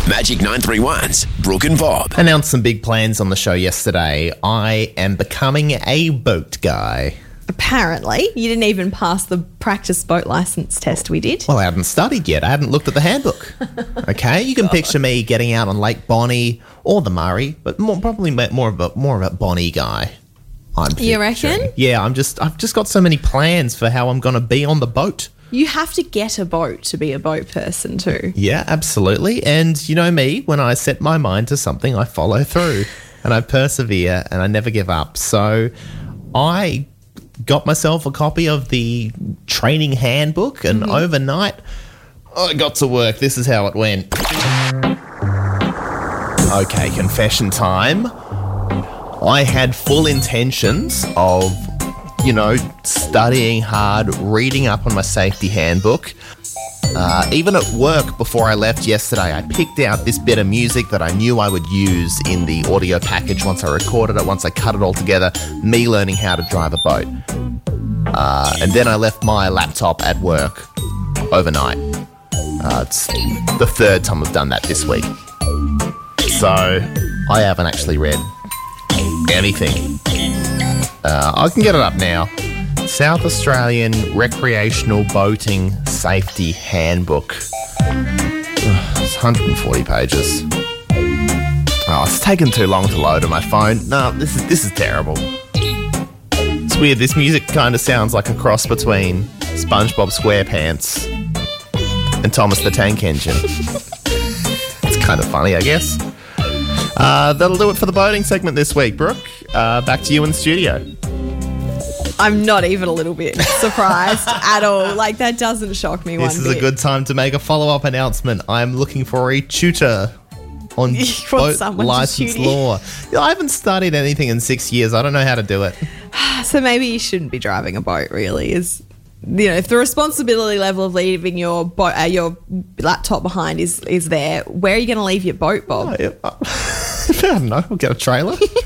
Magic 931's Brooke and Bob. Announced some big plans on the show yesterday. I am becoming a boat guy. Apparently. You didn't even pass the practice boat licence test we did. Well, I haven't studied yet. I hadn't looked at the handbook. Okay, you can picture me getting out on Lake Bonnie or the Murray, but probably more of a Bonnie guy. You reckon? Yeah, I've just got so many plans for how I'm going to be on the boat. You have to get a boat to be a boat person too. Yeah, absolutely. And you know me, when I set my mind to something, I follow through and I persevere and I never give up. So I got myself a copy of the training handbook and overnight I got to work. This is how it went. Okay, confession time. I had full intentions of, studying hard, reading up on my safety handbook. Even at work before I left yesterday, I picked out this bit of music that I knew I would use in the audio package once I recorded it, once I cut it all together, me learning how to drive a boat. And then I left my laptop at work overnight. It's the third time I've done that this week. So I haven't actually read anything. I can get it up now. South Australian Recreational Boating Safety Handbook. It's 140 pages. Oh, it's taken too long to load on my phone. No, this is terrible. It's weird. This music kind of sounds like a cross between SpongeBob SquarePants and Thomas the Tank Engine. It's kind of funny, I guess. That'll do it for the boating segment this week, Brooke. Back to you in the studio. I'm not even a little bit surprised at all. Like, that doesn't shock me one bit. This is a good time to make a follow-up announcement. I'm looking for a tutor on boat license law. I haven't studied anything in 6 years. I don't know how to do it. So maybe you shouldn't be driving a boat, really. If the responsibility level of leaving your your laptop behind is there, where are you going to leave your boat, Bob? I don't know. I'll get a trailer.